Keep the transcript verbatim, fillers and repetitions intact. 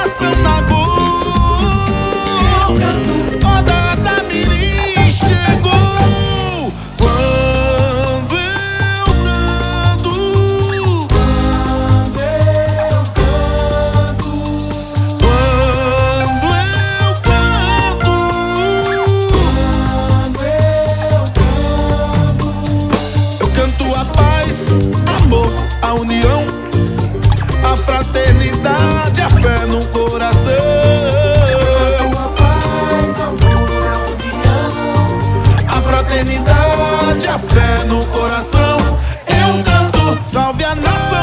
coração na gol. Roda da Mirim chegou. Quando eu canto, Quando eu canto, quando eu canto, quando eu canto, eu canto a paz, amor, a união, a fraternidade, a fé no coração. tua paz, amor, a união, A fraternidade, a fé no coração. Eu canto, salve a nação.